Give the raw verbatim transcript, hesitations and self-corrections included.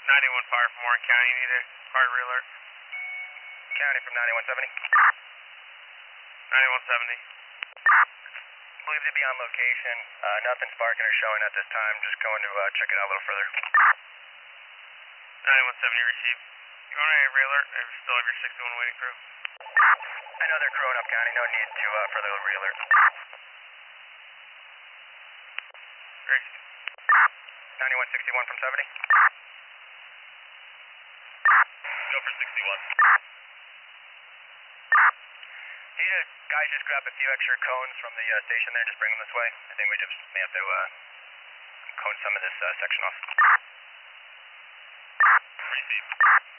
ninety-one fire from Warren County, you need a hard alert. County from ninety-one seventy. ninety-one seventy. Believe to be on location. Uh, nothing sparking or showing at this time. Just going to uh, check it out a little further. ninety-one seventy received. You want a re-alert? I still have your sixty-one waiting crew. I know they're crewing up, County. No need to uh, further re-alert. Great. ninety-one sixty-one from seventy. Go for sixty-one. Need a guys just grab a few extra cones from the uh, station there. Just bring them this way. I think we just may have to uh, cone some of this uh, section off. Received.